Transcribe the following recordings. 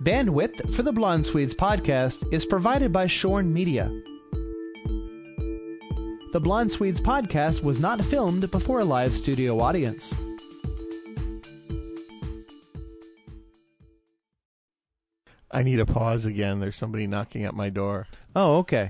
Bandwidth for the Blonde Swedes podcast is provided by Shorn Media. The Blonde Swedes podcast was not filmed before a live studio audience. I need a pause again. There's somebody knocking at my door. Oh, okay.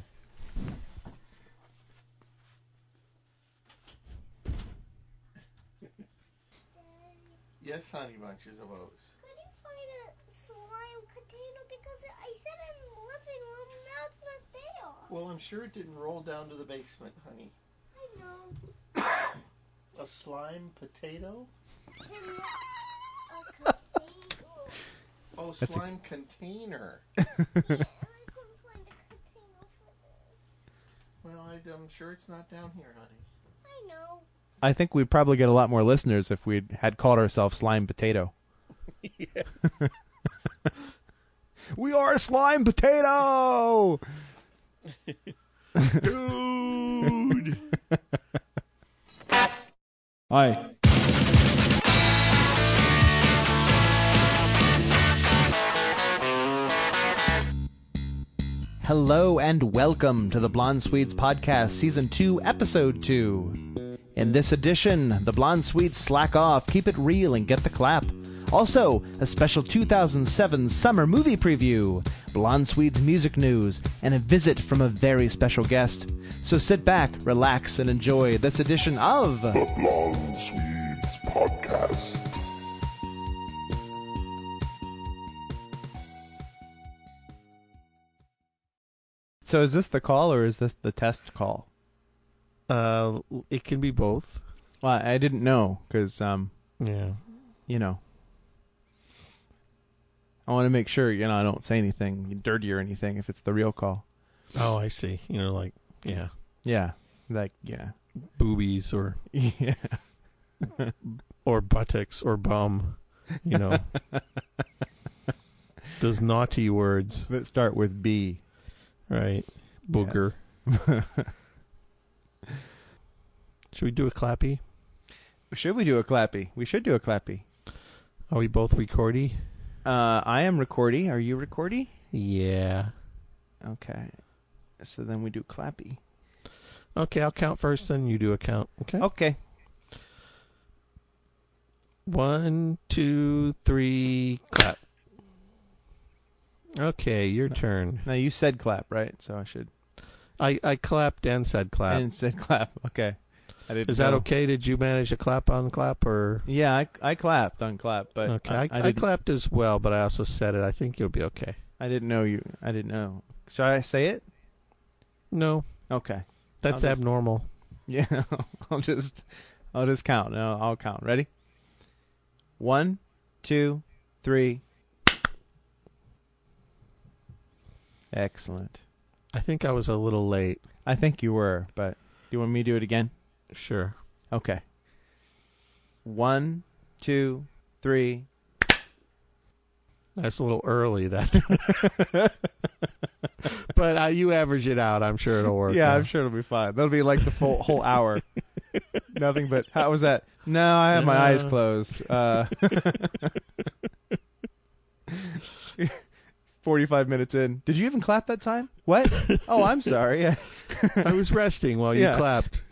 Yes, honey bunches of oats. Could you find a slime container? Because I said in the living room, and now it's not there. Well, I'm sure it didn't roll down to the basement, honey. I know. A slime potato? A container. Oh, That's slime container. Yeah, and I couldn't find a container for this. Well, I'm sure it's not down here, honey. I know. I think we'd probably get a lot more listeners if we had called ourselves Slime Potato. Yeah. We are a Slime Potato! Dude! Hi. Hello and welcome to the Blonde Swedes podcast, Season 2, Episode 2. In this edition, the Blonde Swedes slack off, keep it real, and get the clap. Also, a special 2007 summer movie preview, Blonde Swedes music news, and a visit from a very special guest. So sit back, relax, and enjoy this edition of The Blonde Swedes Podcast. So is this the call or is this the test call? It can be both. Well, I didn't know because, Yeah. you know, I want to make sure, I don't say anything dirty or anything if it's the real call. Oh, I see. Yeah. Yeah. Yeah. Boobies or Yeah. or buttocks or bum. Those naughty words. That start with B. Right. Booger. Yes. Should we do a clappy? Should we do a clappy? We should do a clappy. Are we both recordy? I am recordy. Are you recordy? Yeah. Okay. So then we do clappy. Okay, I'll count first, then you do a count. Okay. Okay. 1, 2, 3, clap. Okay, your turn. Now you said clap, right? So I should. I clapped and said clap. And said clap. Okay. I didn't Is that know. okay? Did you manage to clap on clap or? Yeah, I clapped on clap, but Okay, I didn't, clapped as well, but I also said it. I think you'll be okay. I didn't know you. I didn't know. Should I say it? No, Okay. that's I'll just- abnormal. Yeah, I'll just count. No, I'll count. Ready? 1, 2, 3. Excellent. I think I was a little late. I think you were, but do you want me to do it again? Sure. Okay. 1, 2, 3. That's a little early, that. But you average it out. I'm sure it'll work. Yeah, out. I'm sure it'll be fine. That'll be like the whole hour. Nothing but, how was that? No, I have my eyes closed. 45 minutes in. Did you even clap that time? What? Oh, I'm sorry. I was resting while you Yeah. clapped.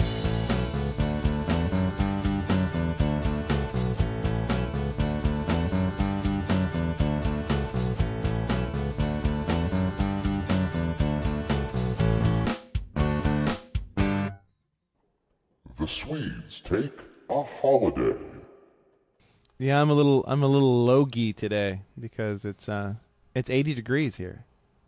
The Swedes take a holiday. Yeah, I'm a little logy today because it's 80 degrees here.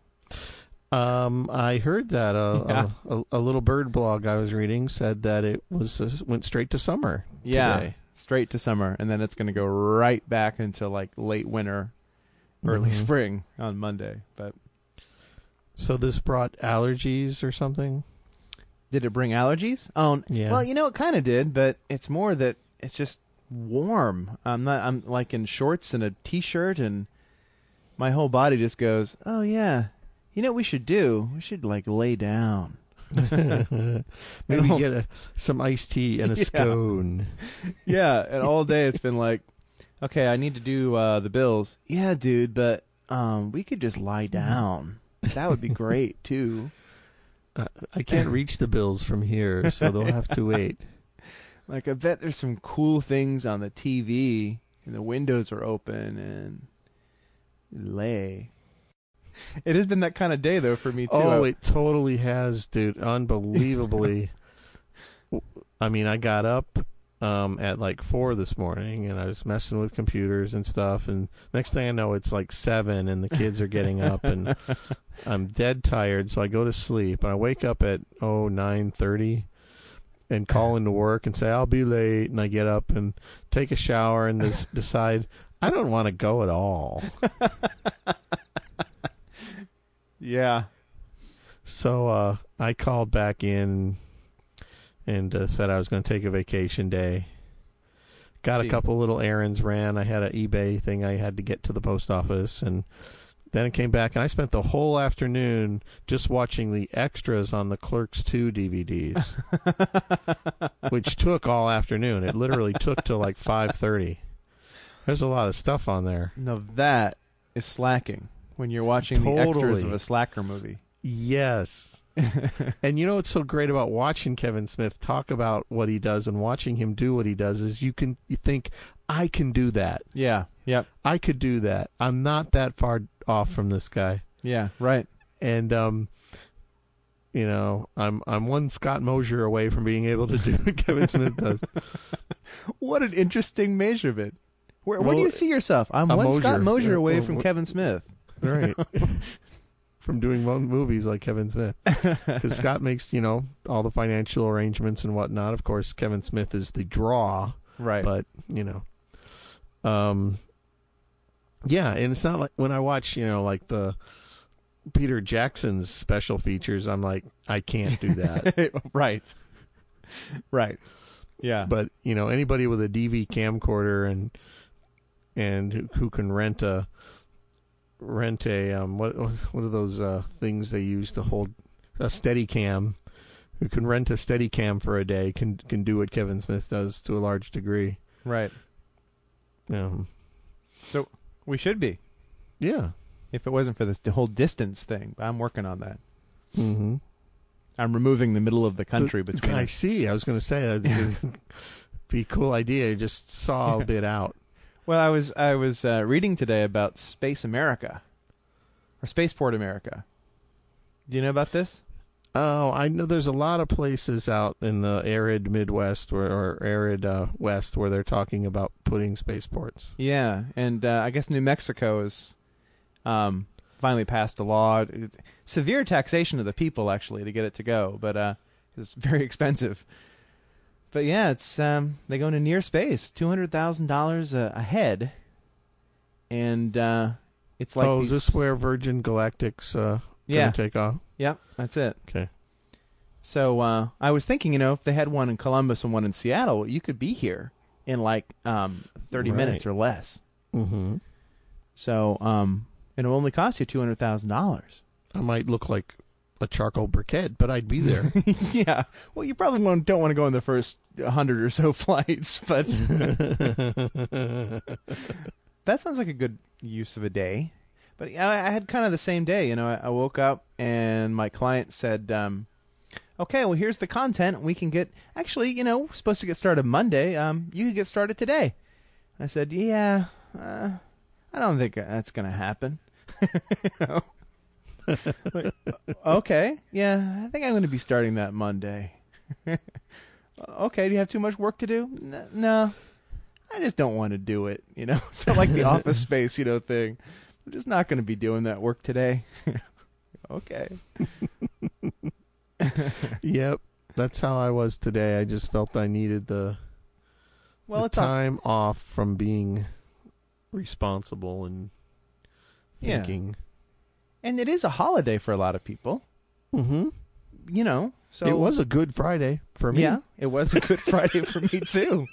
I heard that a little bird blog I was reading said that it went straight to summer. Yeah, today. straight to summer, and then it's going to go right back into like late winter, early spring on Monday. But so this brought allergies or something? did it bring allergies? Oh, Yeah. Well, it kind of did, but it's more that it's just warm. I'm like in shorts and a t-shirt, and my whole body just goes, oh yeah. You know what we should do? We should like lay down. Maybe get some iced tea and a Yeah. scone. Yeah, and all day it's been like, okay, I need to do the bills. Yeah, dude, but we could just lie down. That would be great too. I can't reach the bills from here, so they'll have to wait. Like, I bet there's some cool things on the TV, and the windows are open, and lay. It has been that kind of day, though, for me, too. Oh, it totally has, dude. Unbelievably. I mean, I got up at like 4 this morning, and I was messing with computers and stuff, and next thing I know, it's like 7, and the kids are getting up, and I'm dead tired, so I go to sleep, and I wake up at 9:30 and call into work and say I'll be late, and I get up and take a shower and decide I don't want to go at all. Yeah. So I called back in and said I was going to take a vacation day. Got a couple little errands ran. I had an eBay thing I had to get to the post office, and then I came back, and I spent the whole afternoon just watching the extras on the Clerks 2 DVDs, which took all afternoon. It literally took till like 5:30. There's a lot of stuff on there. No, that is slacking when you're watching the extras of a slacker movie. Yes. And you know what's so great about watching Kevin Smith talk about what he does and watching him do what he does is you think, I can do that. Yeah. Yep. I could do that. I'm not that far off from this guy. Yeah, right. And you know, I'm one Scott Mosier away from being able to do what Kevin Smith does. What an interesting measurement. Where do you see yourself? I'm one Mosier. Scott Mosier away from Kevin Smith. Right. From doing movies like Kevin Smith. Because Scott makes, you know, all the financial arrangements and whatnot. Of course, Kevin Smith is the draw. Right. But, you know. Yeah, and it's not like when I watch, you know, like the Peter Jackson's special features, I'm like, I can't do that. Right. Right. Yeah. But, you know, anybody with a DV camcorder and who can rent a what are those things they use to hold a Steadicam, who can rent a Steadicam for a day can do what Kevin Smith does to a large degree. Right. So we should be. Yeah. If it wasn't for this whole distance thing, I'm working on that. Mm-hmm. I'm removing the middle of the country between. I see. I was going to say that'd be a cool idea. Just saw a bit out. Well, I was reading today about Space America, or Spaceport America. Do you know about this? Oh, I know there's a lot of places out in the arid Midwest or arid West where they're talking about putting spaceports. Yeah, and I guess New Mexico has finally passed a law. It's severe taxation of the people, actually, to get it to go, but it's very expensive. But yeah, it's they go into near space, $200,000 a head, and it's like. Oh, is this where Virgin Galactic's gonna take off? Yep, that's it. Okay. So I was thinking, you know, if they had one in Columbus and one in Seattle, you could be here in like 30 minutes or less. Mm-hmm. So it'll only cost you $200,000. I might look like a charcoal briquette, but I'd be there. Yeah. Well, you probably don't want to go on the first 100 or so flights, but that sounds like a good use of a day. But I had kind of the same day. You know, I woke up and my client said, okay, well, here's the content. We can get, actually, you know, we're supposed to get started Monday. You can get started today. I said, yeah, I don't think that's going to happen. You know? Like, okay, yeah, I think I'm going to be starting that Monday. Okay, do you have too much work to do? No, I just don't want to do it. You know, felt like the Office Space, you know, thing. I'm just not going to be doing that work today. Okay. Yep, that's how I was today. I just felt I needed the time off from being responsible and thinking. Yeah. And it is a holiday for a lot of people. Mm-hmm. You know, so it was a Good Friday for me. Yeah, it was a Good Friday for me too.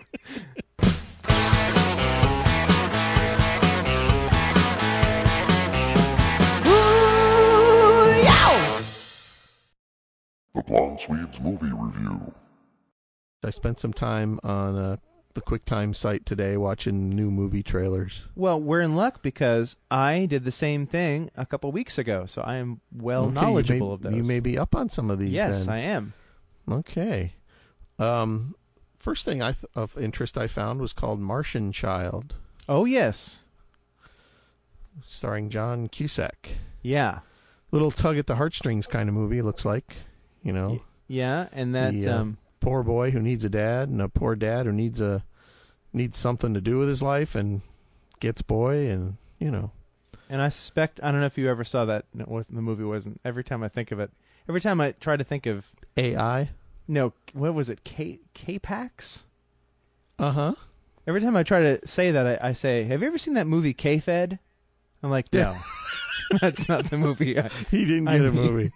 The Blonde Swedes Movie Review. I spent some time on the QuickTime site today watching new movie trailers. Well, we're in luck because I did the same thing a couple weeks ago, so I am knowledgeable of those. You may be up on some of these. Yes, then. I am. Okay. First thing of interest I found was called Martian Child, Oh, yes. starring John Cusack. Yeah. Little tug at the heartstrings kind of movie, it looks like. You know, Yeah, and that... the, poor boy who needs a dad, and a poor dad who needs something to do with his life, and gets boy, and you know. And I suspect, I don't know if you ever saw that. No, the movie wasn't. Every time I think of it, every time I try to think of AI. no, what was it? K-Pax? Uh-huh. Every time I try to say that, I say, "Have you ever seen that movie K-Fed?" I'm like, no, that's not the movie. He didn't get a movie.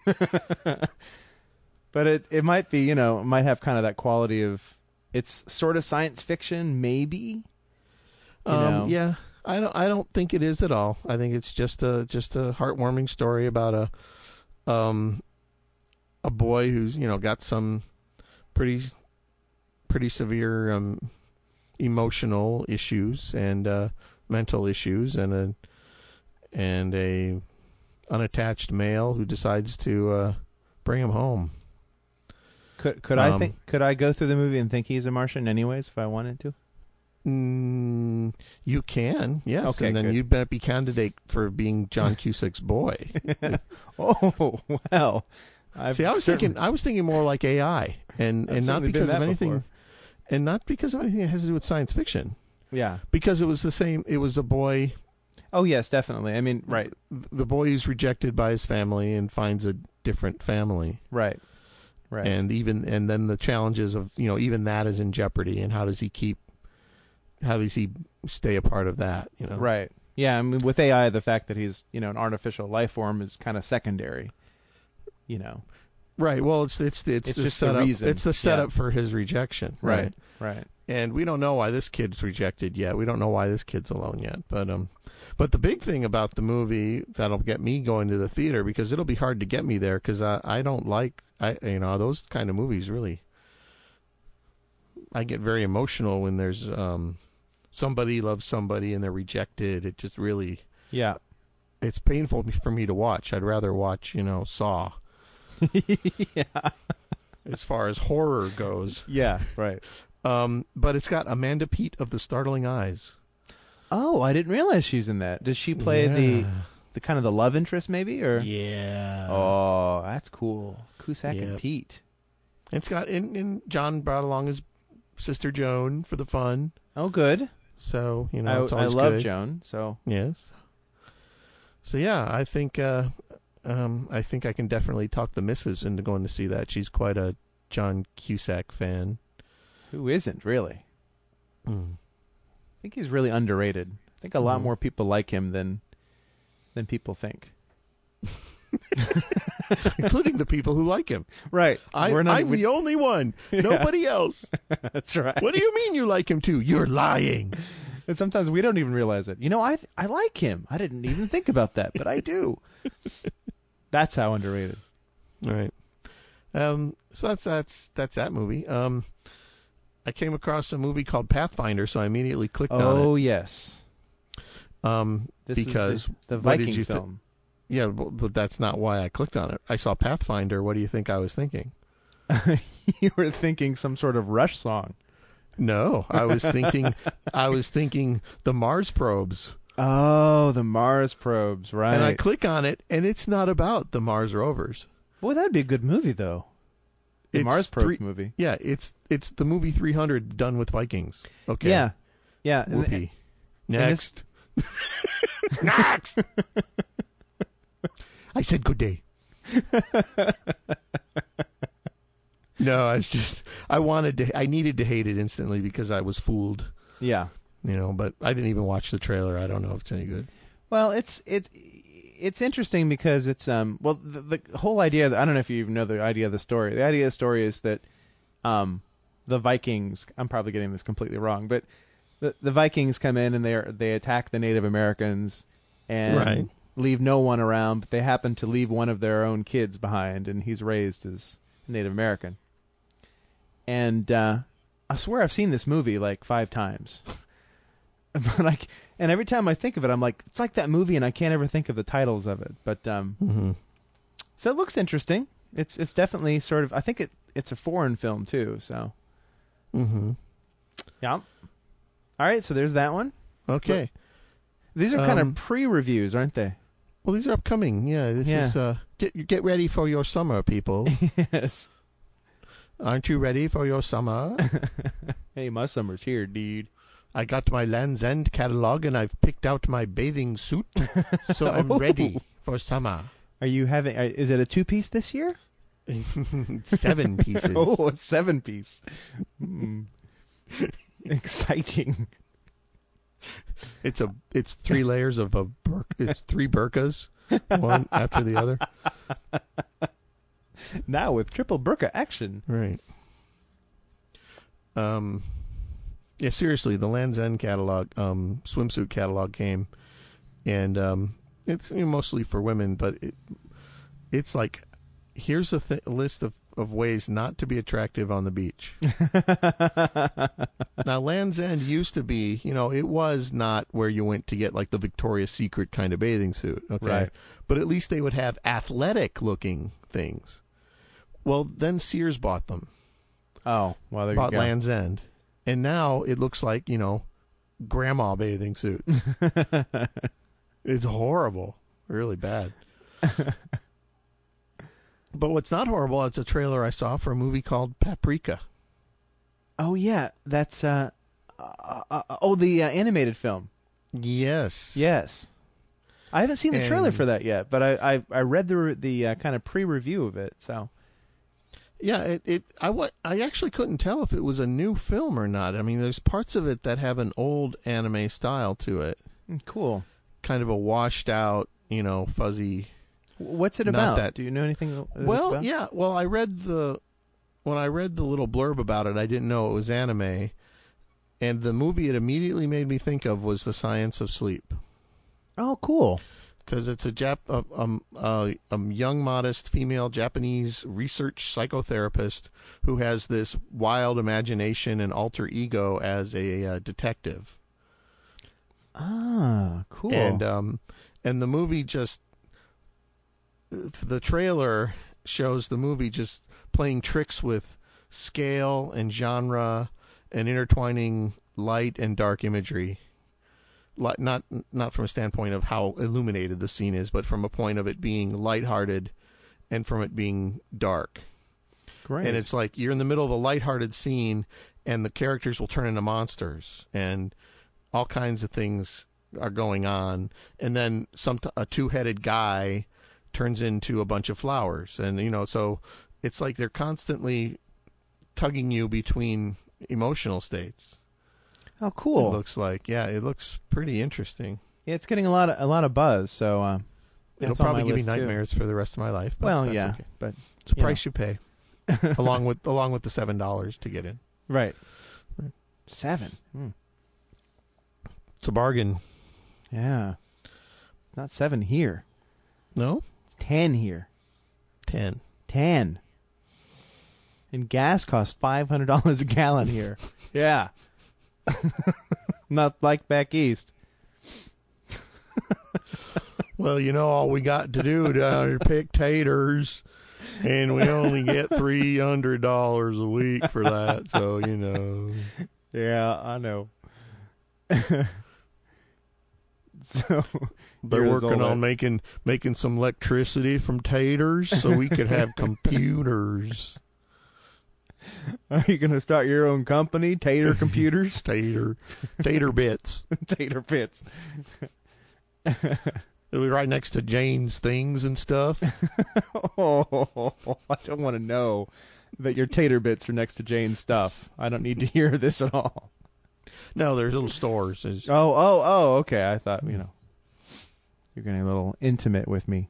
But it might be, it might have kind of that quality of, it's sort of science fiction, maybe. Yeah, I don't think it is at all. I think it's just a heartwarming story about a boy who's got some pretty severe emotional issues and mental issues, and a unattached male who decides to bring him home. Could I go through the movie and think he's a Martian anyways if I wanted to? You can, yes. Okay, and then good. you'd better be candidate for being John Cusack's boy. Oh, well. I was thinking more like AI, and not because of anything, before. and not because of anything that has to do with science fiction. Yeah. Because it was the same. It was a boy. Oh yes, definitely. I mean, right. The boy who's rejected by his family and finds a different family. Right. Right. And then the challenges of even that is in jeopardy, and how does he stay a part of that? Right. Yeah. I mean, with AI, the fact that he's an artificial life form is kind of secondary. Right. Well, it's the just setup. the reason. It's the setup for his rejection. Right. And we don't know why this kid's rejected yet. We don't know why this kid's alone yet. But the big thing about the movie that'll get me going to the theater, because it'll be hard to get me there, because I don't like those kind of movies. Really, I get very emotional when there's somebody loves somebody and they're rejected. It just really, Yeah. it's painful for me to watch. I'd rather watch Saw. Yeah. As far as horror goes. Yeah. Right. But it's got Amanda Peet of The Startling Eyes. Oh, I didn't realize she's in that. Does she play the kind of the love interest, maybe? Or Yeah. Oh, that's cool. Cusack and Yep. Pete. It's got and John brought along his sister Joan for the fun. Oh, good. So it's I always love good. Joan. So Yes. So yeah, I think I can definitely talk the missus into going to see that. She's quite a John Cusack fan. who isn't really? Mm. I think he's really underrated. I think a lot more people like him than people think. Including the people who like him. Right. I'm the only one. Nobody else. That's right. What do you mean you like him too? You're lying. And sometimes we don't even realize it. I like him. I didn't even think about that, but I do. That's how underrated. Right. So that's that movie. I came across a movie called Pathfinder, so I immediately clicked on it. Oh, yes. This Because is the what did Viking you film. Yeah, but that's not why I clicked on it. I saw Pathfinder. What do you think I was thinking? You were thinking some sort of Rush song. No, I was thinking the Mars probes. Oh, the Mars probes, right. And I click on it, and it's not about the Mars rovers. Boy, that'd be a good movie, though. The It's Mars probes movie. Yeah, it's the movie 300 done with Vikings. Okay. Yeah. Yeah. Whoopee. and Next. Next. I said good day. No, I needed to hate it instantly because I was fooled. Yeah. But I didn't even watch the trailer. I don't know if it's any good. Well, it's interesting because it's the whole idea. I don't know if you even know the idea of the story. The idea of the story is that the Vikings. I'm probably getting this completely wrong, but the Vikings come in and they attack the Native Americans and leave no one around. But they happen to leave one of their own kids behind, and he's raised as Native American. And I swear I've seen this movie like 5 times. But and every time I think of it, I'm like, it's like that movie, and I can't ever think of the titles of it. But so it looks interesting. It's definitely sort of. I think it's a foreign film too. So, yeah. All right, so there's that one. Okay, these are kind of pre-reviews, aren't they? Well, these are upcoming. Yeah, this is get ready for your summer, people. Yes. Aren't you ready for your summer? Hey, my summer's here, dude. I got my Land's End catalog and I've picked out my bathing suit, so I'm ready for summer. Are you having? Is it a 2-piece this year? 7 pieces. Oh, a 7-piece. Exciting. It's 3 layers of it's 3 burqas, one after the other. Now with triple burqa action. Right. Yeah, seriously, the Land's End catalog, swimsuit catalog came, and it's mostly for women, but it's like, here's a list of ways not to be attractive on the beach. Now, Land's End used to be, it was not where you went to get like the Victoria's Secret kind of bathing suit, okay? Right. But at least they would have athletic-looking things. Well, then Sears bought them. Oh, well, there you Bought go. Land's End. And now it looks like, grandma bathing suits. It's horrible. Really bad. But what's not horrible, it's a trailer I saw for a movie called Paprika. Oh, yeah. That's, the animated film. Yes. Yes. I haven't seen the trailer for that yet, but I read the kind of pre-review of it, so. Yeah, I actually couldn't tell if it was a new film or not. I mean, there's parts of it that have an old anime style to it. Cool. Kind of a washed out, fuzzy. What's it about? Do you know anything? Well, yeah. Well, when I read the little blurb about it, I didn't know it was anime, and the movie it immediately made me think of was The Science of Sleep. Oh, cool. Because it's a young, modest female Japanese research psychotherapist who has this wild imagination and alter ego as a detective. Ah, cool. And the movie the trailer shows the movie just playing tricks with scale and genre and intertwining light and dark imagery. Not from a standpoint of how illuminated the scene is, but from a point of it being lighthearted and from it being dark. Great. And it's like you're in the middle of a lighthearted scene and the characters will turn into monsters and all kinds of things are going on. And then a 2-headed guy turns into a bunch of flowers. And, so it's like they're constantly tugging you between emotional states. Oh, cool. It looks like, it looks pretty interesting. Yeah, it's getting a lot of buzz. So it'll probably give me nightmares for the rest of my life. But well, that's yeah, okay. but it's a price you pay, along with the $7 to get in. Right. 7. It's a bargain. Yeah. It's not 7 here. No, it's 10 here. 10. And gas costs $500 a gallon here. Yeah. Not like back east. Well, all we got to do down here pick taters, and we only get $300 a week for that. So Yeah, I know. So they're working on making some electricity from taters, so we could have computers. Are you going to start your own company, Tater Computers? Tater Bits. Tater Bits. It'll be right next to Jane's Things and stuff. Oh, I don't want to know that your Tater Bits are next to Jane's stuff. I don't need to hear this at all. No, there's little stores. Oh, okay. I thought, you're getting a little intimate with me.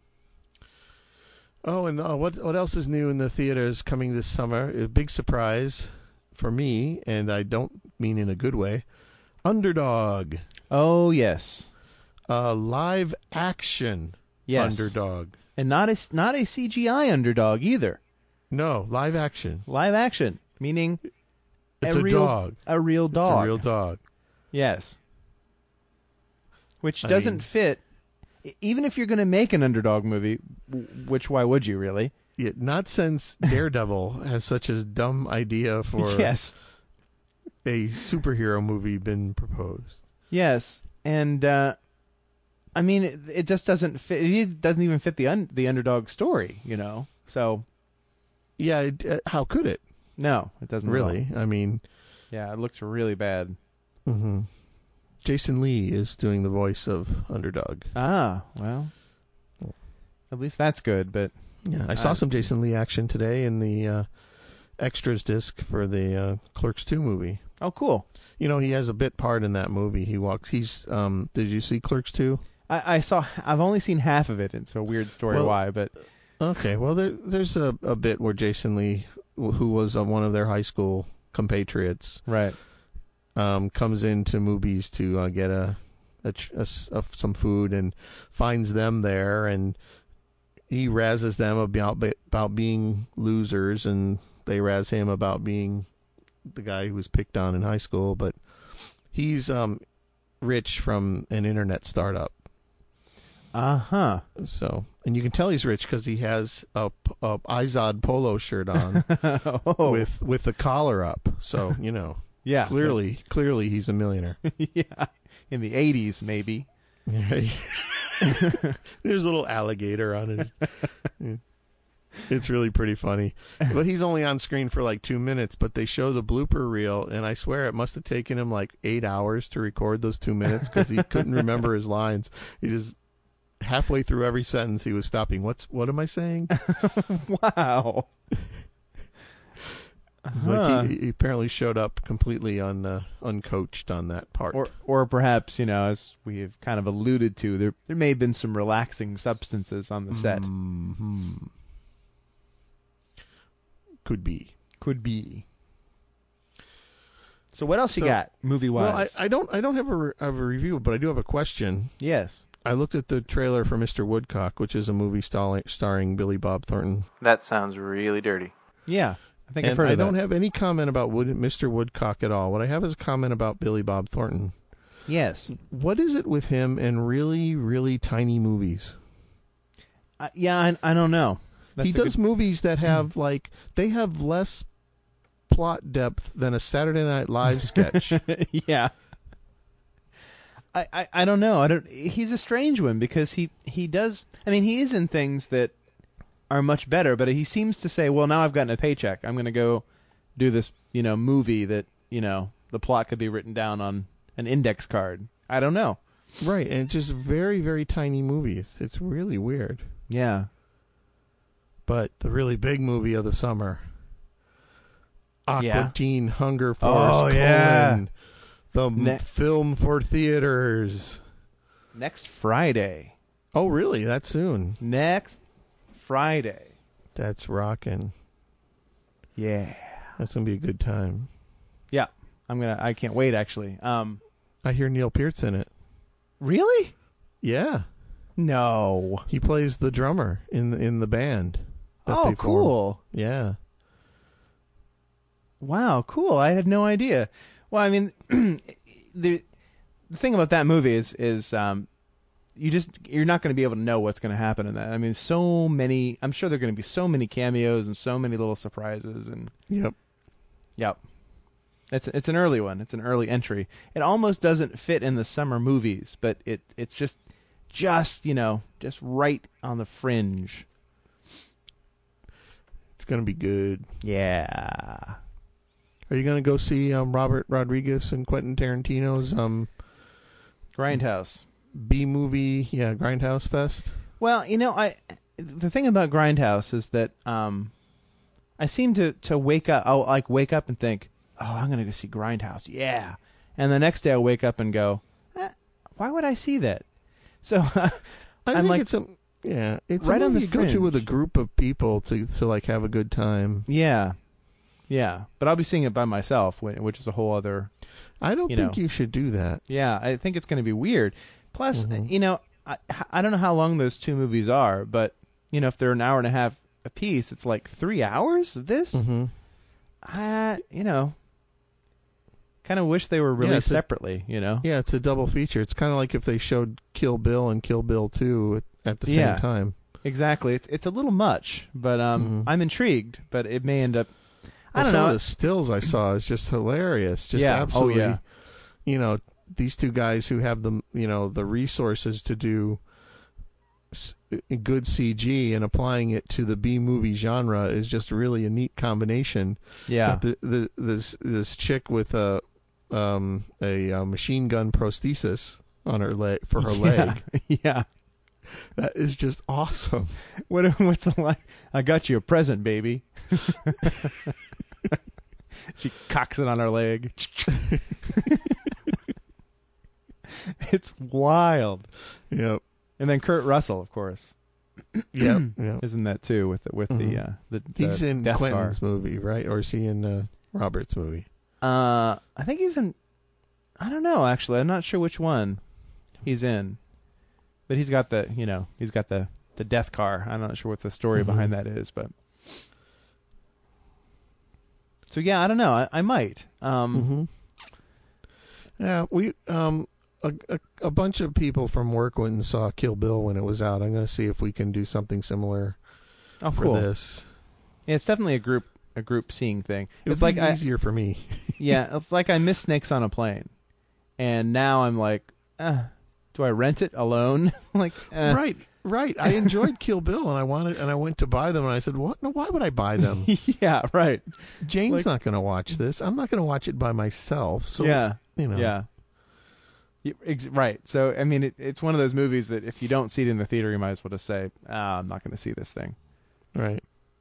Oh, and what else is new in the theaters coming this summer? A big surprise for me, and I don't mean in a good way. Underdog. Oh, yes. Live action Underdog. And not a CGI Underdog either. No, live action. Live action, meaning It's a dog. A real dog. It's a real dog. Yes. Which doesn't fit. Even if you're going to make an underdog movie, which why would you really? Yeah, not since Daredevil has such a dumb idea for yes. a superhero movie been proposed. Yes, and I mean it just doesn't fit. It doesn't even fit the underdog story, you know. So yeah, how could it? No, it doesn't really. I mean, yeah, it looks really bad. Mm-hmm. Jason Lee is doing the voice of Underdog. Ah, well, at least that's good. But yeah, I saw some Jason Lee action today in the extras disc for the Clerks 2 movie. Oh, cool. You know, he has a bit part in that movie. He's did you see Clerks 2? I saw. I've only seen half of it. It's a weird story why, but okay. Well, there's a bit where Jason Lee, who was one of their high school compatriots, right, comes into movies to get some food and finds them there, and he razzes them about being losers, and they razz him about being the guy who was picked on in high school. But he's rich from an internet startup. Uh-huh. So, and you can tell he's rich because he has a Izod polo shirt on oh. with the collar up. So, you know, yeah, clearly he's a millionaire. Yeah, in the 80s maybe. There's a little alligator on his. It's really pretty funny, but he's only on screen for like 2 minutes. But they show the blooper reel, and I swear it must have taken him like 8 hours to record those 2 minutes because he couldn't remember his lines. He just halfway through every sentence he was stopping. What am I saying? Wow. Like he apparently showed up completely uncoached on that part. Or perhaps, you know, as we've kind of alluded to, there may have been some relaxing substances on the set. Mm-hmm. Could be. So what else you got, movie-wise? Well, I don't have a review, but I do have a question. Yes. I looked at the trailer for Mr. Woodcock, which is a movie starring Billy Bob Thornton. That sounds really dirty. Yeah, I think I've heard of that. I don't have any comment about Mr. Woodcock at all. What I have is a comment about Billy Bob Thornton. Yes. What is it with him and really, really tiny movies? Yeah, I don't know. He does movies that have, they have less plot depth than a Saturday Night Live sketch. Yeah. I don't know. He's a strange one because he does. I mean, he is in things that are much better, but he seems to say, "Well, now I've gotten a paycheck. I'm going to go do this, movie that, the plot could be written down on an index card." I don't know. Right, and just very, very tiny movies. It's really weird. Yeah. But the really big movie of the summer, Aqua Teen Hunger Force: Oh, yeah. The film for theaters. Next Friday. Oh, really? That soon? Next Friday. That's rocking. Yeah. That's going to be a good time. Yeah. I can't wait, actually. I hear Neil Peart's in it. Really? Yeah. No. He plays the drummer in the band. Oh, cool. Yeah. Wow, cool. I had no idea. Well, I mean, the thing about that movie is you're not going to be able to know what's going to happen in that. I mean, I'm sure there are going to be so many cameos and so many little surprises and Yep. It's an early one. It's an early entry. It almost doesn't fit in the summer movies, but it's just right on the fringe. It's going to be good. Yeah. Are you going to go see Robert Rodriguez and Quentin Tarantino's Grindhouse B-movie, Grindhouse Fest? Well, the thing about Grindhouse is that I seem to wake up. I'll wake up and think, "Oh, I'm going to go see Grindhouse." Yeah, and the next day I'll wake up and go, "Why would I see that?" So I think it's right a movie you go to with a group of people to have a good time. Yeah. Yeah, but I'll be seeing it by myself, which is a whole other... I don't think you should do that. Yeah, I think it's going to be weird. Plus, I don't know how long those two movies are, but, if they're an hour and a half apiece, it's like 3 hours of this? Mm-hmm. Kind of wish they were released it's separately, you know? Yeah, it's a double feature. It's kind of like if they showed Kill Bill and Kill Bill 2 at the same time. Exactly. It's a little much, but I'm intrigued, but it may end up... I don't some know. of the stills I saw is just hilarious. Just Yeah. absolutely, Oh, yeah. you know, these two guys who have the, you know, the resources to do good CG and applying it to the B-movie genre is just really a neat combination. Yeah. This chick with a machine gun prosthesis on her leg for her leg. Yeah. That is just awesome. What's the line? I got you a present, baby. She cocks it on her leg. It's wild. Yep. And then Kurt Russell, of course, Yep. isn't that too with the He's in Death Quentin's Car. movie, right? Or is he in Robert's movie? I think he's in. I don't know. Actually, I'm not sure which one he's in, but he's got the Death Car. I'm not sure what the story behind that is, but. So yeah, I don't know. I might. Yeah, we a bunch of people from work went and saw Kill Bill when it was out. I'm going to see if we can do something similar for this. Yeah, it's definitely a group seeing thing. It's like easier for me. Yeah, it's like I miss Snakes on a Plane, and now I'm like, do I rent it alone? Right. I enjoyed Kill Bill, and I went to buy them, and I said, "What? No, why would I buy them? Yeah, right. Jane's not going to watch this. I'm not going to watch it by myself." So yeah, you know, yeah. Right. So I mean, it's one of those movies that if you don't see it in the theater, you might as well just say, "I'm not going to see this thing." Right.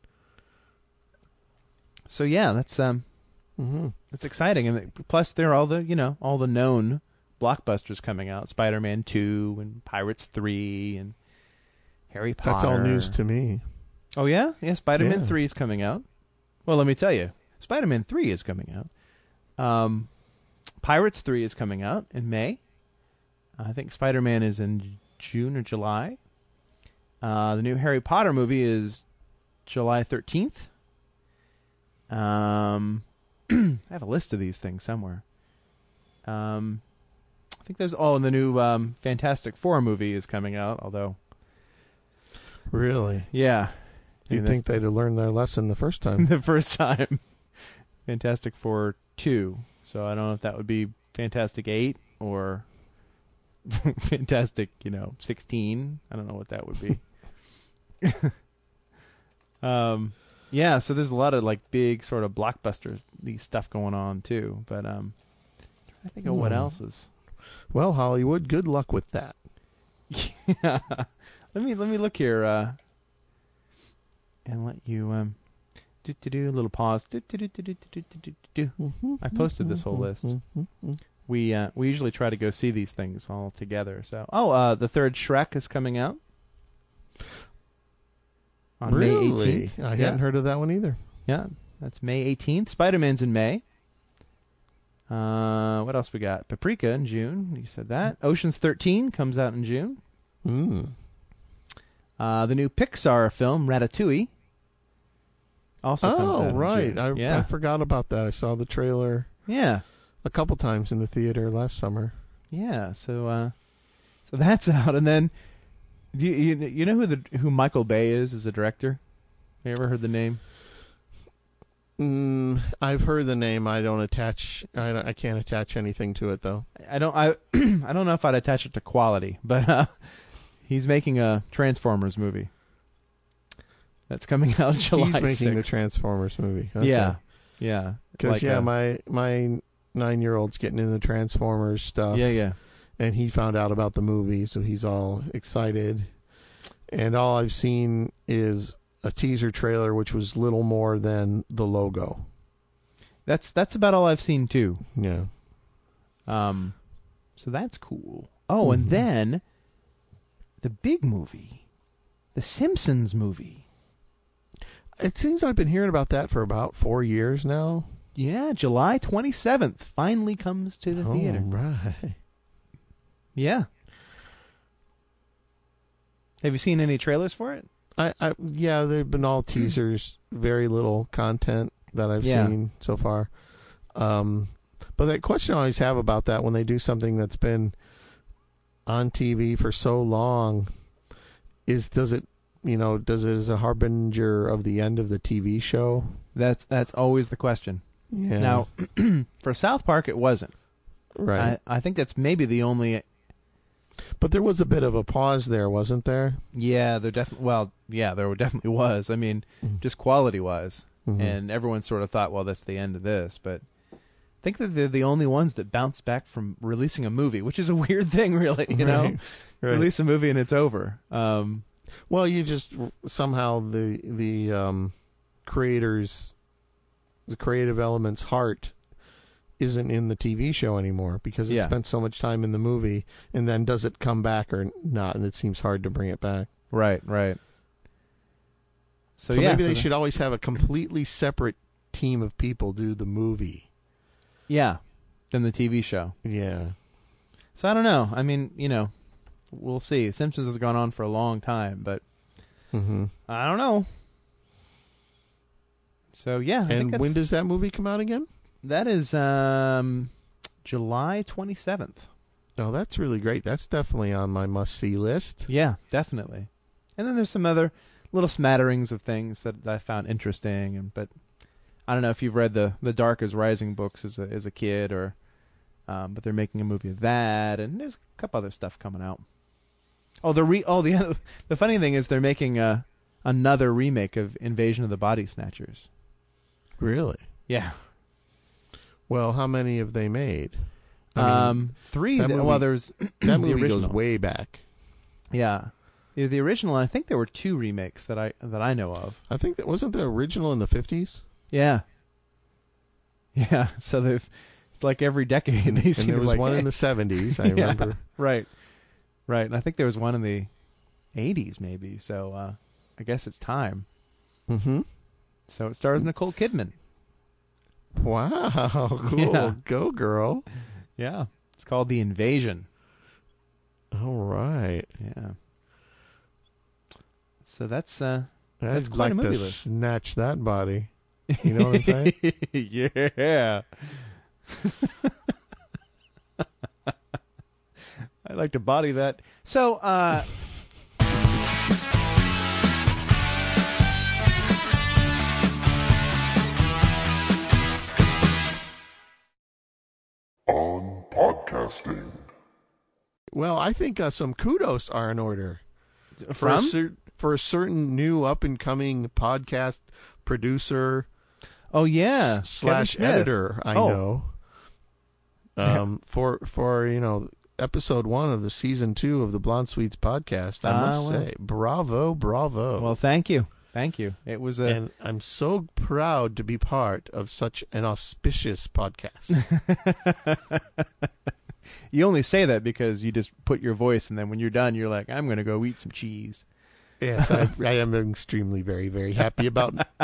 So yeah, that's exciting, and plus there are all the known blockbusters coming out: Spider-Man 2 and Pirates 3 and Harry Potter. That's all news to me. Oh yeah, Spider-Man 3 is coming out. Well, let me tell you, Spider-Man 3 is coming out. Pirates 3 is coming out in May. I think Spider-Man is in June or July. The new Harry Potter movie is July 13th. I have a list of these things somewhere. I think there's and the new Fantastic Four movie is coming out, although... Really? Yeah. You'd think they'd have learned their lesson the first time. The first time. Fantastic Four 2. So I don't know if that would be Fantastic 8 or Fantastic, 16. I don't know what that would be. Yeah, so there's a lot of big sort of blockbusters, these stuff going on too. But I think of what else is. Well, Hollywood, good luck with that. Yeah. Let me look here and let you do a little pause. I posted this whole list. We usually try to go see these things all together. So the third Shrek is coming out on May 18th. I hadn't heard of that one either. Yeah, that's May 18th. Spider-Man's in May. What else we got? Paprika in June. You said that. Ocean's 13 comes out in June. The new Pixar film, Ratatouille, also comes out in right. June. I forgot about that. I saw the trailer a couple times in the theater last summer. Yeah, so that's out. And then, do you know who Michael Bay is as a director? Have you ever heard the name? I've heard the name. I don't attach. I can't attach anything to it though. I don't know if I'd attach it to quality, but he's making a Transformers movie that's coming out July 6th. He's making the Transformers movie. Okay. Yeah. Because my 9-year-old's getting into the Transformers stuff. Yeah. And he found out about the movie, so he's all excited. And all I've seen is a teaser trailer, which was little more than the logo. That's about all I've seen too. Yeah. So that's cool. Oh, and then the big movie, the Simpsons movie. It seems I've been hearing about that for about 4 years now. Yeah, July 27th finally comes to the theater. Right. Yeah. Have you seen any trailers for it? Yeah, they've been all teasers, very little content that I've seen so far. But that question I always have about that when they do something that's been on TV for so long is, does it as a harbinger of the end of the TV show? That's always the question. Yeah. Now, for South Park, it wasn't. Right. I think that's maybe the only. But there was a bit of a pause there, wasn't there? Yeah, there definitely. Well, yeah, there definitely was. I mean, just quality-wise, and everyone sort of thought, well, that's the end of this. But I think that they're the only ones that bounce back from releasing a movie, which is a weird thing, really. You know, release a movie and it's over. Well, you just somehow the creators, the creative element's heart isn't in the TV show anymore because it spent so much time in the movie, and then does it come back or not? And it seems hard to bring it back. Right. So maybe they should always have a completely separate team of people do the movie. Yeah, than the TV show. Yeah. So I don't know. I mean, we'll see. Simpsons has gone on for a long time, but I don't know. So yeah. And when does that movie come out again? That is July 27th. Oh, that's really great. That's definitely on my must-see list. Yeah, definitely. And then there's some other little smatterings of things that I found interesting, but I don't know if you've read the Dark is Rising books as a kid, or but they're making a movie of that, and there's a couple other stuff coming out. Oh, the funny thing is they're making another remake of Invasion of the Body Snatchers. Really? Yeah. Well, how many have they made? 3. There's that movie goes way back. Yeah. The original, I think there were 2 remakes that I know of. I think that wasn't the original in the 50s. Yeah. Yeah. So it's like every decade they seem and there was like, one in the 70s. I remember. Right. And I think there was one in the 80s, maybe. So I guess it's time. Mm-hmm. So it stars Nicole Kidman. Wow, cool. Yeah. Go, girl. Yeah. It's called The Invasion. All right. Yeah. So that's I'd quite a like movie to list. snatch that body. You know what I'm saying? Yeah. I'd like to body that. So, On podcasting. Well, I think some kudos are in order. from? For a certain new up-and-coming podcast producer Oh, yeah. slash Kevin Smith. editor I know. For episode 1 of the season 2 of the Blonde Sweets podcast, I must say, bravo. Well, thank you. It was and I'm so proud to be part of such an auspicious podcast. You only say that because you just put your voice, and then when you're done, you're like, I'm going to go eat some cheese. Yes, I am extremely, very, very happy about it.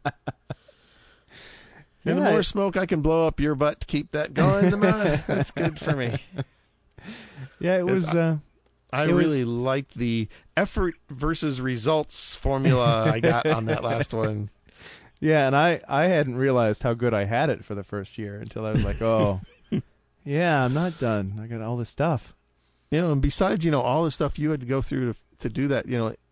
And the more smoke I can blow up your butt to keep that going, the more that's good for me. Yeah, it was. I really liked the effort versus results formula I got on that last one. Yeah, and I hadn't realized how good I had it for the first year until I was like, oh, yeah, I'm not done. I got all this stuff. And besides, all the stuff you had to go through to do that,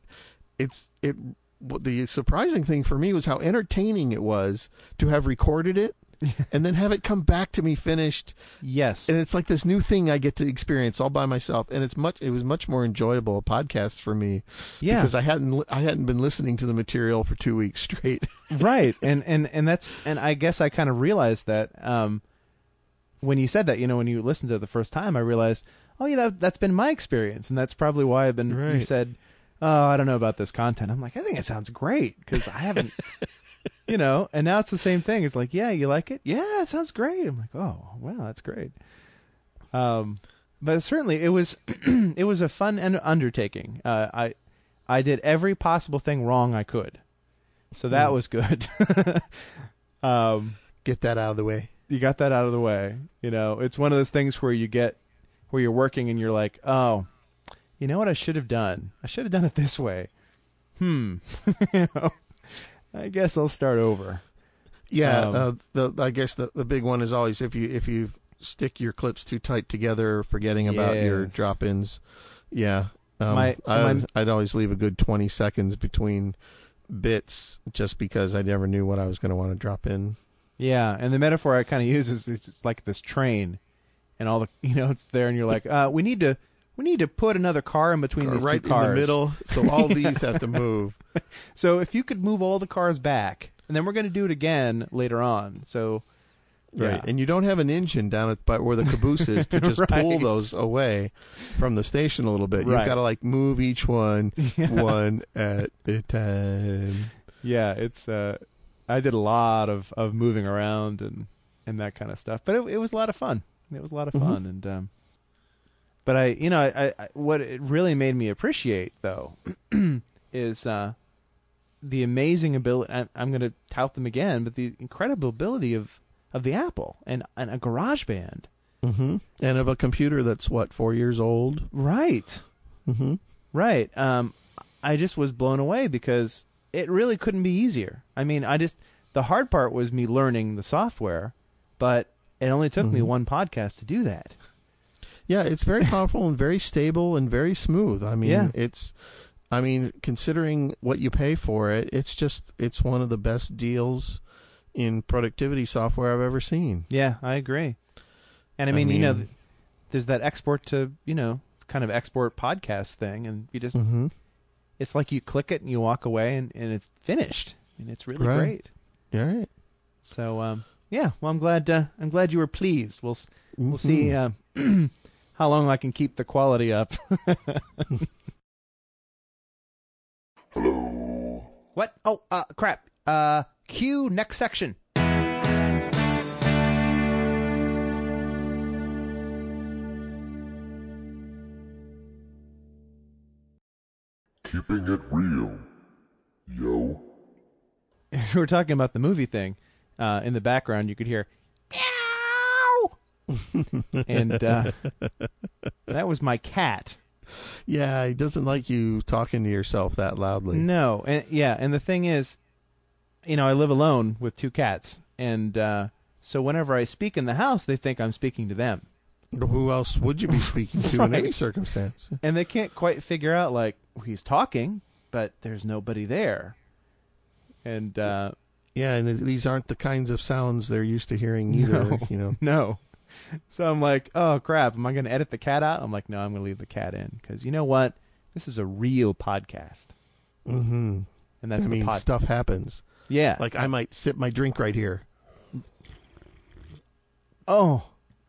the surprising thing for me was how entertaining it was to have recorded it and then have it come back to me finished. Yes. And it's like this new thing I get to experience all by myself, and it was much more enjoyable a podcast for me. Yeah. Because I hadn't been listening to the material for 2 weeks straight. Right. And I guess I kind of realized that when you said that, when you listened to it the first time, I realized, oh yeah, that's been my experience, and that's probably why I've been. Right. You said, oh, I don't know about this content. I'm like, I think it sounds great because I haven't, and now it's the same thing. It's like, yeah, you like it? Yeah, it sounds great. I'm like, oh, wow, that's great. But certainly it was, it was a fun undertaking. I did every possible thing wrong I could. So that was good. Get that out of the way. You got that out of the way. It's one of those things where you're working and you're like, oh, you know what I should have done? I should have done it this way. I guess I'll start over. Yeah, I guess the big one is always if you've stick your clips too tight together, forgetting about your Yes. drop-ins. Yeah. My- I'd always leave a good 20 seconds between bits just because I never knew what I was going to want to drop in. Yeah, and the metaphor I kind of use is it's like this train, and all the it's there, and you're like, we need to put another car in between these Right two cars. in the middle, so all these have to move. So if you could move all the cars back, and then we're going to do it again later on. So Right, yeah. and you don't have an engine down at where the caboose is to just pull Right. those away from the station a little bit. Right. You've got to like move each one one at a time. Yeah, it's I did a lot of moving around and that kind of stuff, but it was a lot of fun. It was a lot of fun, and but I what it really made me appreciate though is the amazing ability. I'm going to tout them again, but the incredible ability of the Apple and a GarageBand. Mm-hmm. And of a computer that's 4 years old. Right. Mm-hmm. Right. I just was blown away because it really couldn't be easier. I mean, the hard part was me learning the software, but it only took me one podcast to do that. Yeah, it's very powerful and very stable and very smooth. I mean, Yeah. Considering what you pay for it, it's one of the best deals in productivity software I've ever seen. Yeah, I agree. And I I mean, mean- there's that export to, kind of export podcast thing, and you just, Mm-hmm. it's like you click it and you walk away and it's finished. And it's really Right. great. All right. So, yeah, well, I'm glad you were pleased. We'll Mm-hmm. see how long I can keep the quality up. Hello. What? Oh, crap. Cue next section. Keeping it real. Yo. We're talking about the movie thing. In the background, you could hear, meow! And that was my cat. Yeah, he doesn't like you talking to yourself that loudly. No. And the thing is, I live alone with two cats. And so whenever I speak in the house, they think I'm speaking to them. Who else would you be speaking to in any Right. circumstance? And they can't quite figure out, like, he's talking, but there's nobody there. And, Yeah, and these aren't the kinds of sounds they're used to hearing either. No. no. So I'm like, oh, crap. Am I going to edit the cat out? I'm like, no, I'm going to leave the cat in. Because you know what? This is a real podcast. Mm-hmm. And that's I the mean, pod. stuff happens. Yeah. Like, I might sip my drink right here. Oh.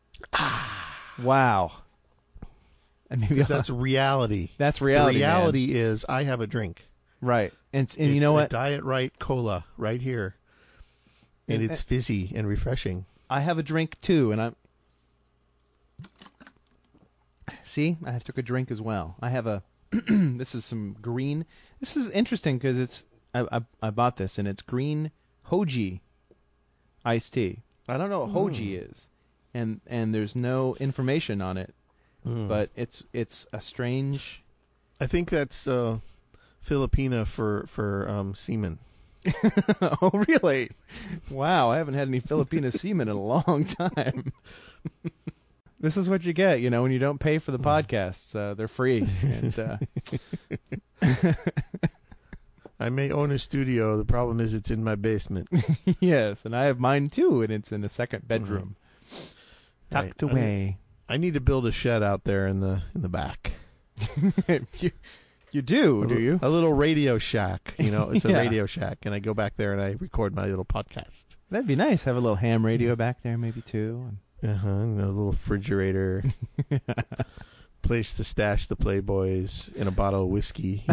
Wow. And maybe Because that's reality. that's reality. The man. reality is I have a drink. Right. And It's you know a what? Diet Right Cola right here. And And- it's fizzy and refreshing. I have a drink too, and I'm. See, I took a drink as well. I have a. This is some green. This is interesting because it's. I bought this and it's green Hoji iced tea. I don't know what Hoji is, and there's no information on it, but it's a strange. I think that's Filipina for semen. Oh, really? Wow, I haven't had any Filipino semen in a long time. This is what you get, when you don't pay for the podcasts. They're free. And, I may own a studio. The problem is it's in my basement. yes, and I have mine too, and it's in a second bedroom. Tucked Right. away. I need to build a shed out there in the back. You do you? A little radio shack. It's a Yeah. radio shack, and I go back there and I record my little podcast. That'd be nice. Have a little ham radio back there, maybe too. And a little refrigerator. Place to stash the Playboys and a bottle of whiskey.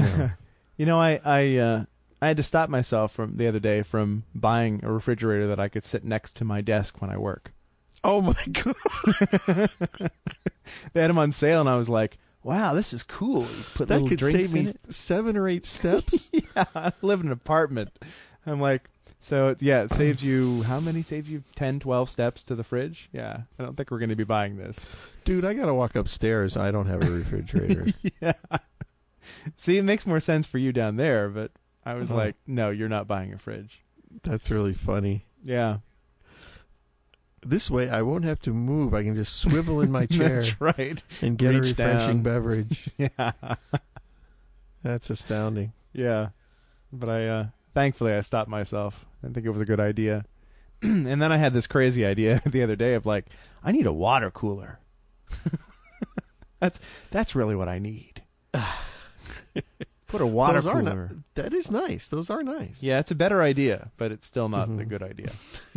I had to stop myself from the other day from buying a refrigerator that I could sit next to my desk when I work. Oh my god! They had them on sale, and I was like, "Wow, this is cool." You put That little could drinks save in me it. 7 or 8 steps. Yeah, I live in an apartment. I'm like, it saves you, how many? Saves you 10, 12 steps to the fridge? Yeah, I don't think we're going to be buying this. Dude, I gotta walk upstairs. I don't have a refrigerator. Yeah. See, it makes more sense for you down there, but I was Uh-huh. like, no, you're not buying a fridge. That's really funny. Yeah. This way, I won't have to move. I can just swivel in my chair. That's right. And get a Reach refreshing down. beverage. Yeah. That's astounding. Yeah. But I thankfully I stopped myself. I think it was a good idea. And then I had this crazy idea the other day of like, I need a water cooler. That's really what I need. Put a water Those cooler. That is nice. Those are nice. Yeah, it's a better idea, but it's still not a good idea.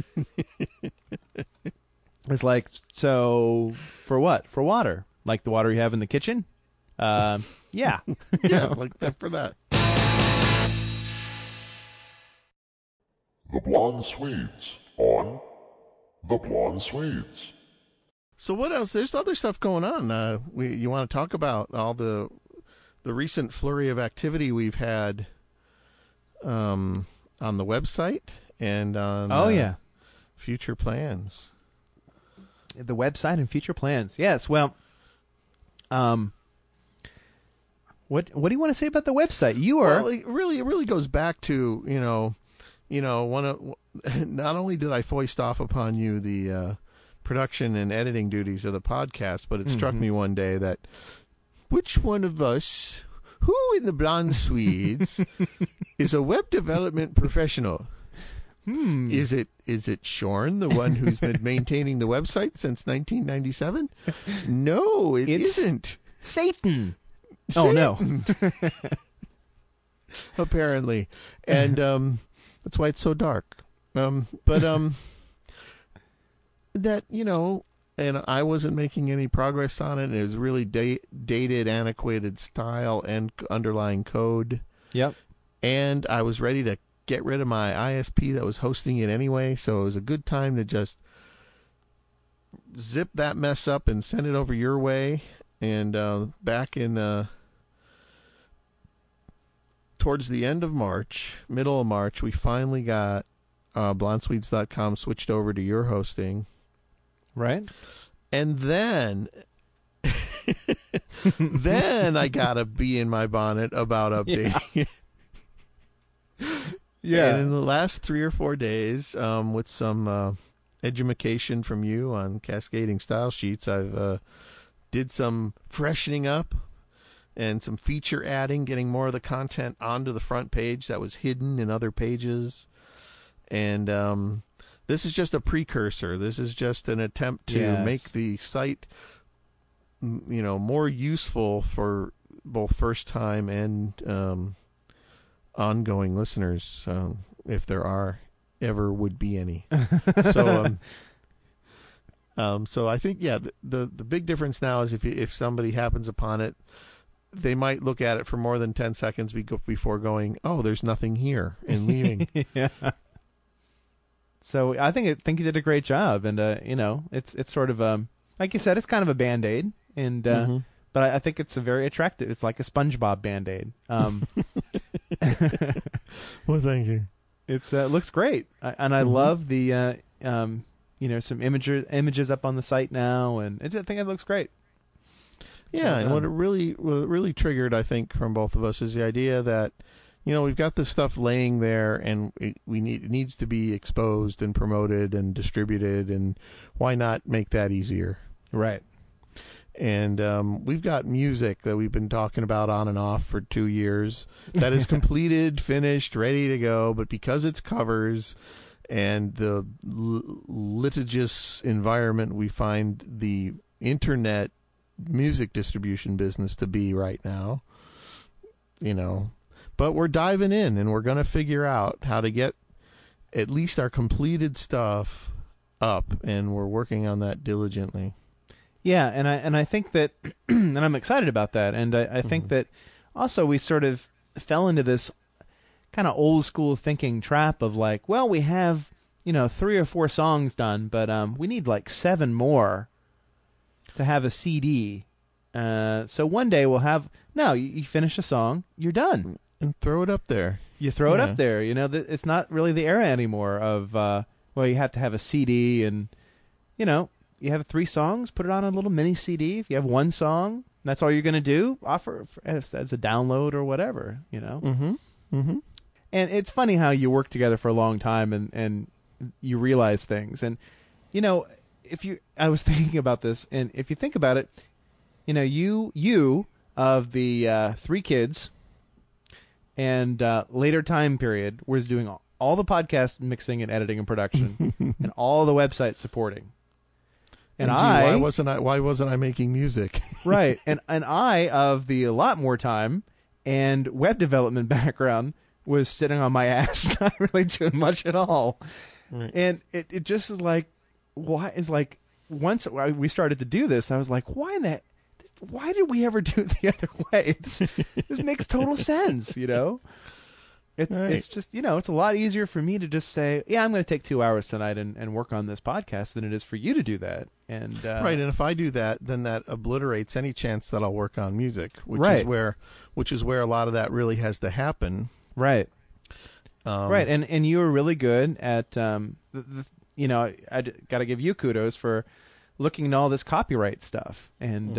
It's like, so for what? For water. Like the water you have in the kitchen? Yeah. Yeah, like that for that. The Blonde Swedes on The Blonde Swedes. So what else? There's other stuff going on. You want to talk about all the recent flurry of activity we've had on the website and on future plans. The website and future plans. Yes, well, what do you want to say about the website? Well, it really goes back to, not only did I foist off upon you the production and editing duties of the podcast, but it struck me one day that which one of us, who in the Blonde Swedes, is a web development professional? Is it Shorn, the one who's been maintaining the website since 1997? No, It's isn't. Satan. Oh, no. Apparently. And that's why it's so dark. That, and I wasn't making any progress on it. It was really dated, antiquated style and underlying code. Yep. And I was ready to get rid of my ISP that was hosting it anyway, so it was a good time to just zip that mess up and send it over your way. And back in towards the end of March, middle of March, we finally got blondeswedes.com switched over to your hosting. Right. And then I got a bee in my bonnet about updating. Yeah. And in the last 3 or 4 days, with some edumacation from you on cascading style sheets, I've did some freshening up and some feature adding, getting more of the content onto the front page that was hidden in other pages. And this is just a precursor. This is just an attempt to make the site, more useful for both first-time and ongoing listeners, if there ever would be any. So I think, the big difference now is if somebody happens upon it, they might look at it for more than 10 seconds before going, oh, there's nothing here, and leaving. Yeah. So I think you did a great job, and it's sort of like you said, it's kind of a Band-Aid, and but I think it's a very attractive. It's like a SpongeBob Band-Aid. Well, thank you. It looks great, and I love the some images up on the site now, and I think it looks great. Yeah, and what it really triggered, I think, from both of us is the idea that, we've got this stuff laying there, and it needs to be exposed and promoted and distributed, and why not make that easier? Right. And we've got music that we've been talking about on and off for 2 years that is completed, finished, ready to go, but because it's covers and the litigious environment we find the internet music distribution business to be right now, but we're diving in, and we're going to figure out how to get at least our completed stuff up, and we're working on that diligently. Yeah, and I think that, and I'm excited about that, and I think that also we sort of fell into this kind of old school thinking trap of like, well, we have 3 or 4 songs done, but we need like 7 more to have a CD. So one day we'll have you finish a song, you're done, and throw it up there. You throw it up there. It's not really the era anymore of you have to have a CD, and you have 3 songs, put it on a little mini CD. If you have 1 song, that's all you're going to do, offer as a download or whatever, And it's funny how you work together for a long time and you realize things. And I was thinking about this, and if you think about it, you of the 3 kids and later time period was doing all the podcast mixing and editing and production and all the website supporting. And why wasn't I making music? Right. And I of the a lot more time and web development background was sitting on my ass, not really doing much at all. Right. And it just is like, once we started to do this, I was like, why did we ever do it the other way? This makes total sense, It's just, it's a lot easier for me to just say, yeah, I'm going to take 2 hours tonight and work on this podcast than it is for you to do that. And right, and if I do that, then that obliterates any chance that I'll work on music, which is where a lot of that really has to happen. Right. Right, and you were really good at, I got to give you kudos for looking at all this copyright stuff. And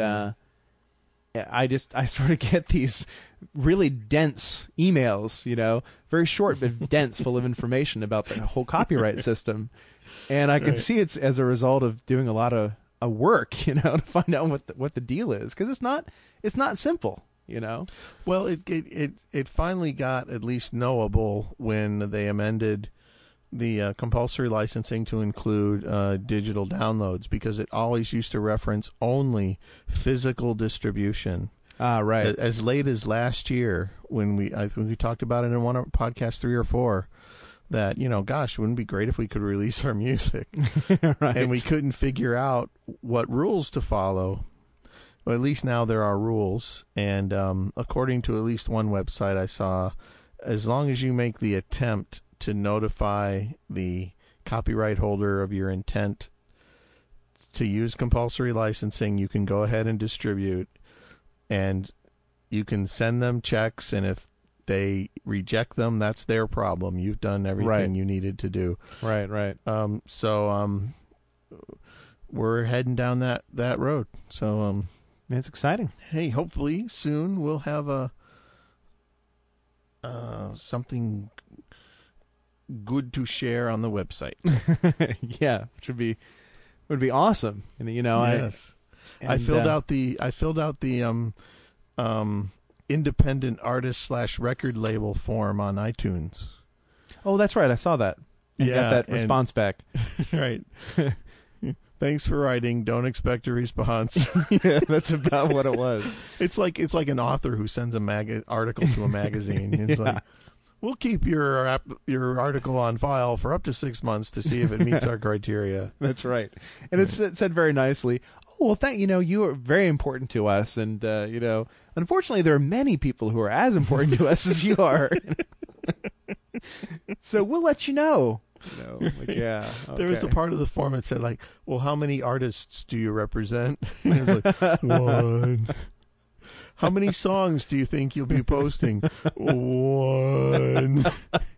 I sort of get these really dense emails, very short but dense, full of information about the whole copyright system. And I can see it's as a result of doing a lot of work, to find out what the deal is, because it's not simple. Well, it finally got at least knowable when they amended the compulsory licensing to include digital downloads, because it always used to reference only physical distribution. Right. As late as last year, when we talked about it in one of podcast 3 or 4, that gosh, wouldn't it be great if we could release our music, right. And we couldn't figure out what rules to follow. Well, at least now there are rules, and according to at least one website I saw, as long as you make the attempt to notify the copyright holder of your intent to use compulsory licensing, you can go ahead and distribute, and you can send them checks, and if they reject them, that's their problem. You've done everything you needed to do. Right. So we're heading down that road. So it's exciting. Hey, hopefully soon we'll have a something good to share on the website. Yeah, which would be awesome. And yes. I filled out the independent artist / record label form on iTunes. Oh, that's right. I saw that. I got that response back. Right. Thanks for writing. Don't expect a response. Yeah, that's about what it was. It's like an author who sends a article to a magazine. It's like, we'll keep your article on file for up to 6 months to see if it meets our criteria. That's right. And it said very nicely, oh, well, you are very important to us. And, unfortunately, there are many people who are as important to us as you are. So we'll let you know. Yeah. Okay. There was the part of the form that said, like, well, how many artists do you represent? And it was like, 1. How many songs do you think you'll be posting? 1.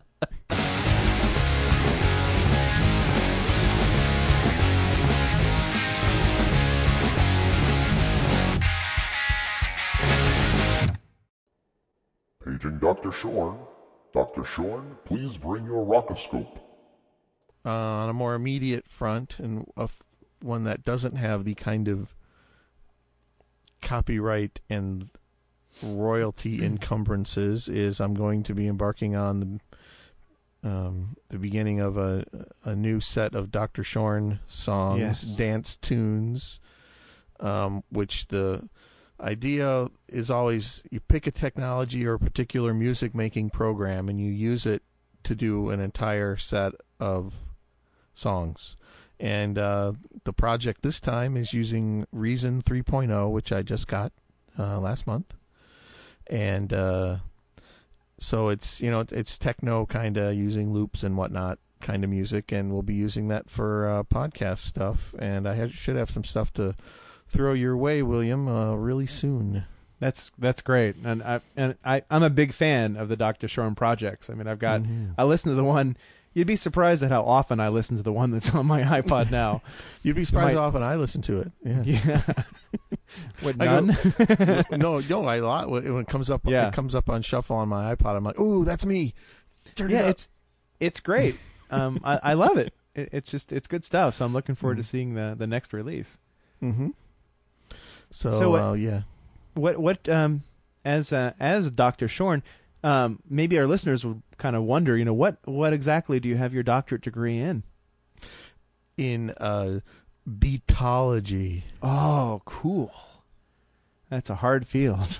Paging Dr. Shorn. Dr. Shorn, please bring your rockoscope. On a more immediate front, and one that doesn't have the kind of copyright and royalty encumbrances, is I'm going to be embarking on the beginning of a new set of Dr. Shorn songs, yes. Dance tunes, which the idea is always you pick a technology or a particular music making program and you use it to do an entire set of songs. And the project this time is using Reason 3.0, which I just got last month. And so it's it's techno kind of using loops and whatnot kind of music, and we'll be using that for podcast stuff. And I should have some stuff to throw your way, William, really soon. That's great, and I'm a big fan of the Dr. Shorn projects. I mean, I listen to the one. You'd be surprised at how often I listen to the one that's on my iPod now. You'd be surprised how often I listen to it. Yeah. What, none? No, a lot. When it comes up, it comes up on shuffle on my iPod. I'm like, ooh, that's me. Turn it up. It's great. I love it, it's good stuff. So I'm looking forward to seeing the next release. Mm-hmm. So yeah. What as Dr. Shorn, maybe our listeners would kind of wonder, what exactly do you have your doctorate degree in? In beatology. Oh, cool. That's a hard field.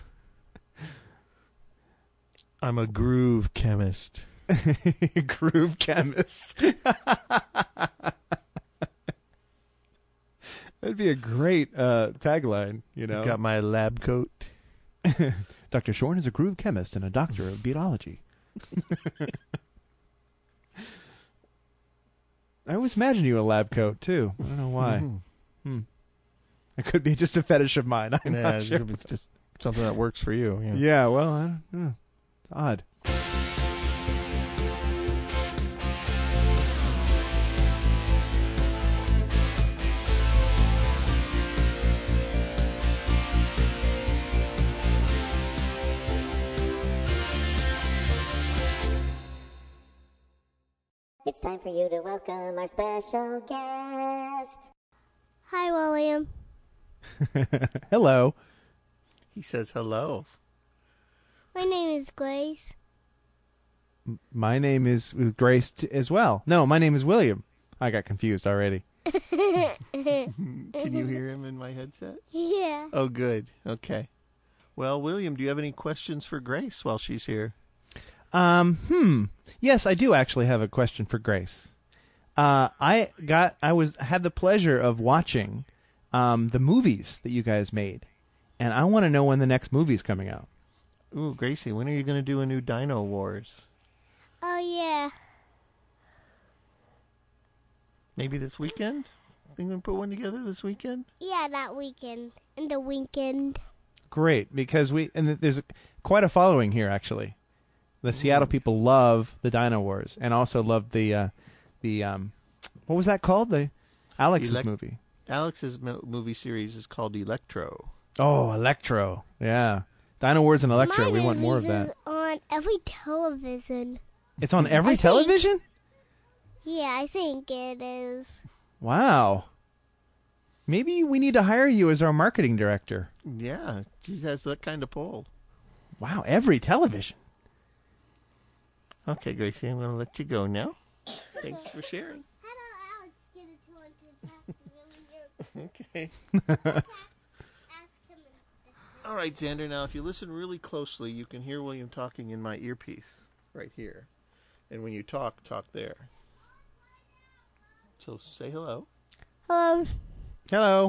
I'm a groove chemist. Groove chemist. That'd be a great tagline, Got my lab coat. Dr. Shorn is a groove chemist and a doctor of beatology. I always imagine you in a lab coat, too. I don't know why. It could be just a fetish of mine. I'm not sure. It's just something that works for you. Yeah, well, I don't know. It's odd. It's time for you to welcome our special guest. Hi, William. Hello. He says hello. My name is Grace. My name is Grace as well. No, my name is William. I got confused already. Can you hear him in my headset? Yeah. Oh, good. Okay. Well, William, do you have any questions for Grace while she's here? Yes, I do actually have a question for Grace. I had the pleasure of watching the movies that you guys made, and I want to know when the next movie's coming out. Ooh, Gracie, when are you going to do a new Dino Wars? Oh, yeah. Maybe this weekend? Think we can put one together this weekend? Yeah, that weekend. In the weekend. Great, because there's quite a following here, actually. The Seattle people love the Dino Wars, and also love the what was that called? The Alex's movie. Alex's movie series is called Electro. Oh, Electro. Yeah. Dino Wars and Electro. We want more of that. It's on every television. It's on every television? Yeah, I think it is. Wow. Maybe we need to hire you as our marketing director. Yeah, he has that kind of pull. Wow, every television. Okay, Gracie, I'm going to let you go now. Thanks for sharing. How about Alex get it to Okay. ask him. All right, Xander, now if you listen really closely, you can hear William talking in my earpiece right here. And when you talk there. So say hello. Hello. Hello.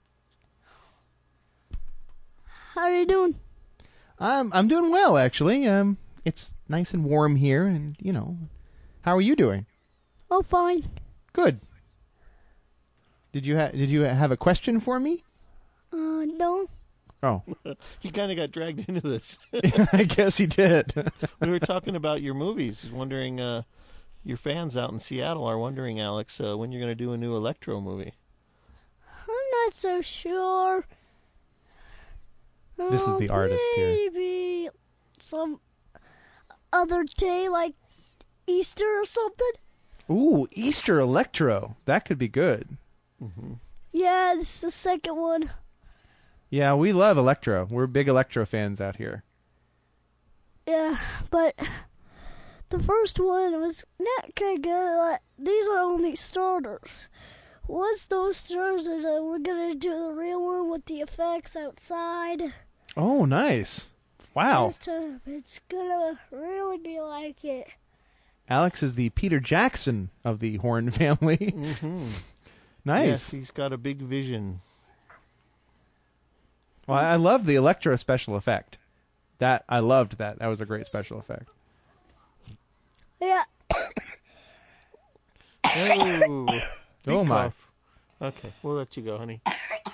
How are you doing? I'm doing well, actually. It's nice and warm here, and how are you doing? Oh, fine. Good. Did you have a question for me? No. Oh, He kind of got dragged into this. I guess he did. We were talking about your movies. Wondering, your fans out in Seattle are wondering, Alex, when you're going to do a new Electro movie. I'm not so sure. This is the artist here. Maybe some other day, like Easter or something. Ooh, Easter Electro. That could be good. Mm-hmm. Yeah, this is the second one. Yeah, we love Electro. We're big Electro fans out here. Yeah, but the first one was not kind of good. Like, these are only starters. Once those starters, we're going to do the real one with the effects outside. Oh, nice. Wow. This time, it's going to really be like it. Alex is the Peter Jackson of the Horn family. Mm-hmm. Nice. Yes, he's got a big vision. Well, I love the Electro special effect. I loved that. That was a great special effect. Yeah. Oh, Oh, my. cough. Okay, we'll let you go, honey.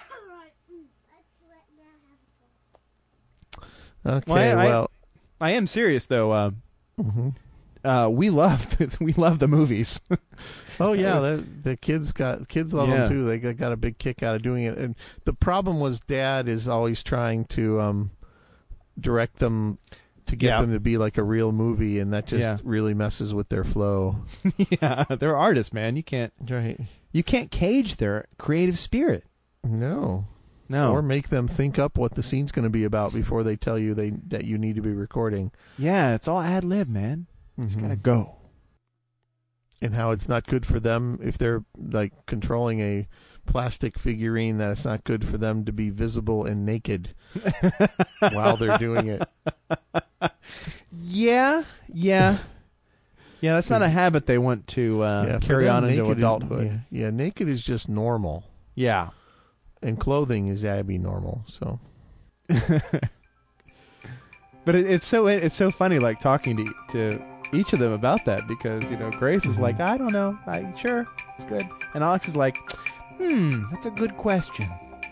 Okay, Well, I am serious though. We love the movies. oh yeah, the kids love them too. They got a big kick out of doing it. And the problem was, Dad is always trying to direct them to get Yeah. them to be like a real movie, and that just Yeah. really messes with their flow. Yeah, they're artists, man. You can't cage their creative spirit. No. No. Or make them think up what the scene's going to be about before they tell you that you need to be recording. Yeah, it's all ad lib, man. It's gotta go. And how it's not good for them if they're like controlling a plastic figurine, that it's not good for them to be visible and naked while they're doing it. Yeah. That's not a habit they want to For carry them, on into naked adulthood. Yeah, naked is just normal. Yeah. And clothing is abnormal, so. But it's so funny, like talking to each of them about that, because Grace is like, I don't know, sure, it's good, and Alex is like, that's a good question.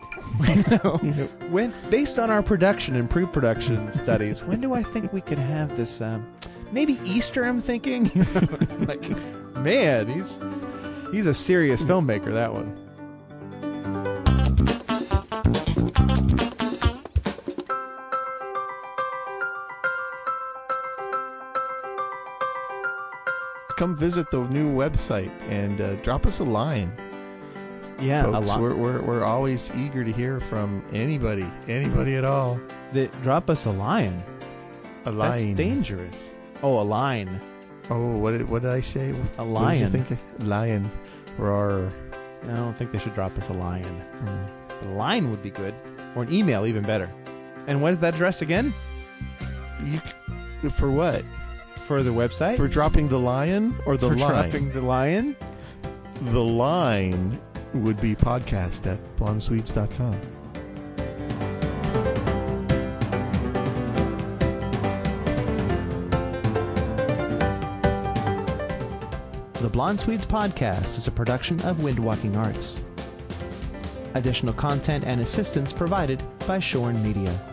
When based on our production and pre-production studies, when do I think we could have this? Maybe Easter, I'm thinking. Like, man, he's a serious filmmaker. That one. Come visit the new website and drop us a line. Yeah, folks. a lot. We're always eager to hear from anybody at all. Drop us a line. A line. That's dangerous. Oh, a line. Oh, what did I say? A lion. What did you think? Lion. Roar. I don't think they should drop us a lion. A line would be good, or an email, even better. And what is that address again? For what? For the website? For dropping the lion or the for line? dropping the lion? The line would be podcast@blondeswedes.com. The Blonde Swedes podcast is a production of Windwalking Arts. Additional content and assistance provided by Shorn Media.